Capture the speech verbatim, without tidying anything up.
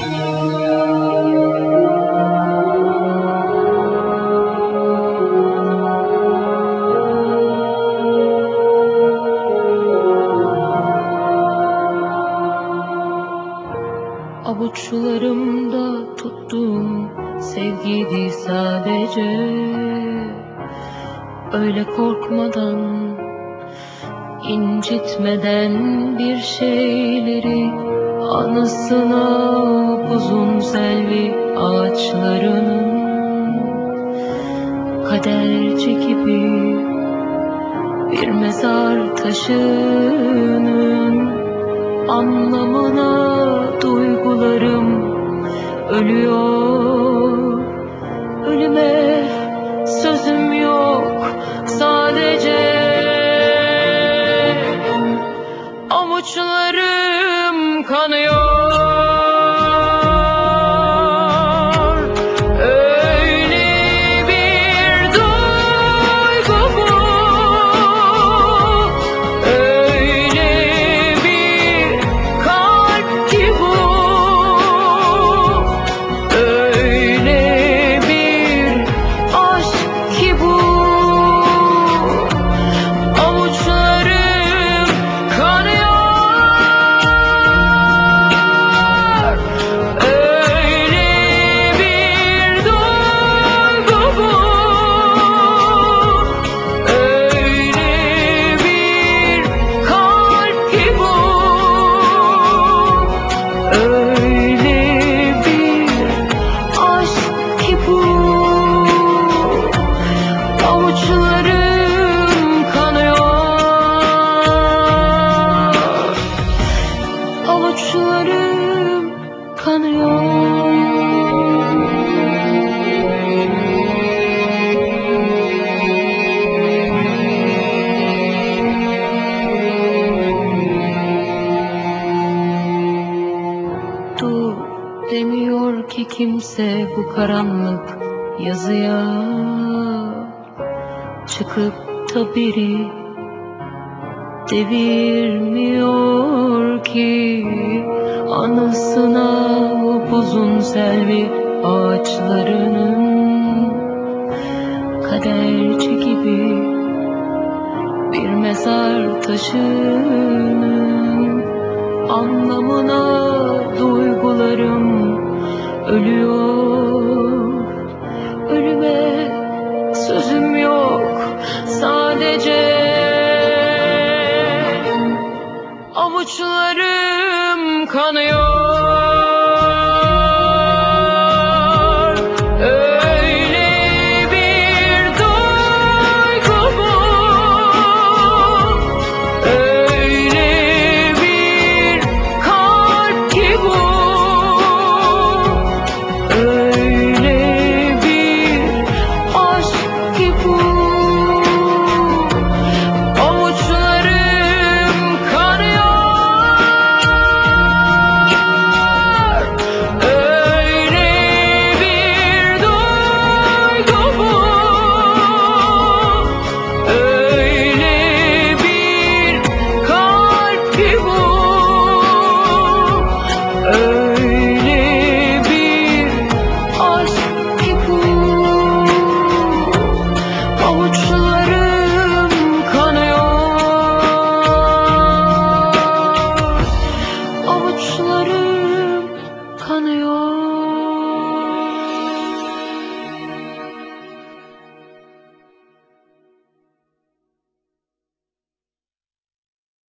Avuçlarımda tuttuğum sevgiydi sadece. Öyle korkmadan, incitmeden bir şeyleri, anısına uzun selvi ağaçlarının kaderci gibi bir mezar taşının anlamına duygularım ölüyor. Ölüme sözüm yok sadece. Avuçlarım kanıyor. Öyle bir duygu bu, öyle bir kalp ki bu, öyle bir aşk ki bu. Avuçlarım kanıyor. Öyle bir duygu bu, öyle bir kalp ki bu, öyle bir aşk ki bu. Avuçlarım kanıyor. Avuçlarım kanıyor. Dur demiyor ki kimse bu karanlık yazıya. Çıkıp da biri devirmiyor ki anısına upuzun selvi ağaçlarının kaderci gibi bir mezar taşının anlamına duygularım ölüyor. Ölüme sözüm yok sadece. Avuçlarım kanıyor. Öyle bir duygu bu, öyle bir kalp ki bu, öyle bir aşk ki bu. Avuçlarım kanıyor. Öyle bir duygu bu, öyle bir kalp ki bu, öyle bir aşk ki bu. Avuçlarım kanıyor. Avuçlarım kanıyor.